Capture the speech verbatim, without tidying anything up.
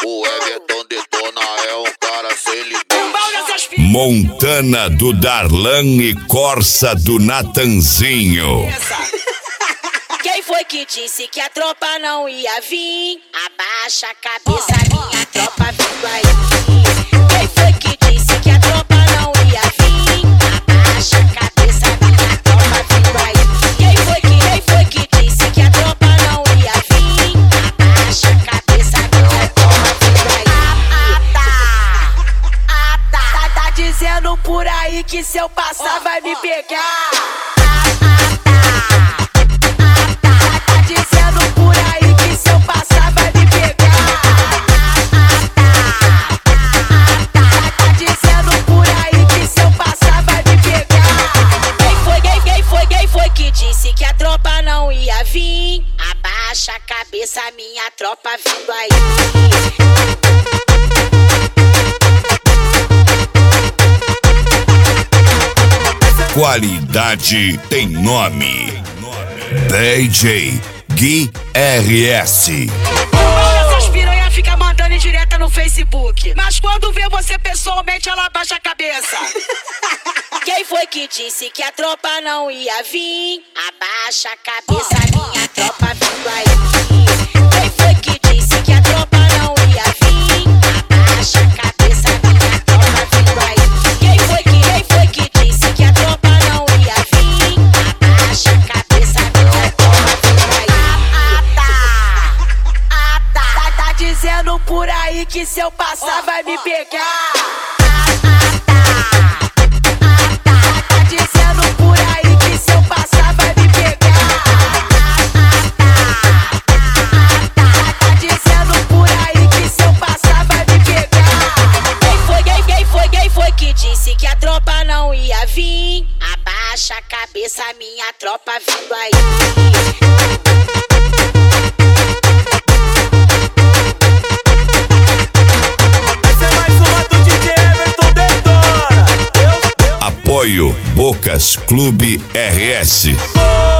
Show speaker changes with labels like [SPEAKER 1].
[SPEAKER 1] O Everton detona, é um cara sem limite.
[SPEAKER 2] Montana do Darlan e Corsa do Natanzinho.
[SPEAKER 3] Quem foi que disse que a tropa não ia vir? Abaixa a cabeça, minha tropa vindo aí. Quem foi que disse que a tropa não ia vir? Abaixa a cabeça, minha tropa vindo aí. Quem foi que, quem foi que disse que a tropa não ia vir? Abaixa a cabeça, minha tropa vindo aí. Ah, tá, ah, tá, tá, tá dizendo por aí que se eu passar vai me pegar. Abaixa a cabeça, minha tropa vindo aí.
[SPEAKER 2] Qualidade tem nome. D J Gui R S.
[SPEAKER 3] Essas piranha fica mandando indireta no Facebook, mas quando vê você pessoalmente ela abaixa a cabeça. Quem foi que disse que a tropa não ia vir? Abaixa a cabeça, minha tropa vindo aí. Quem foi que disse que a tropa não ia vir? Abaixa a cabeça, minha tropa vindo aí. Quem foi que, quem foi que disse que a tropa não ia vir? Abaixa a cabeça, minha tropa vindo aí. Ah, tá, ah, tá, tá, tá dizendo por aí que se eu passar vai me pegar. Abaixa a cabeça, minha tropa vindo aí.
[SPEAKER 4] Essa é mais uma do D J Everton detona.
[SPEAKER 2] Apoio Bocas Clube R S.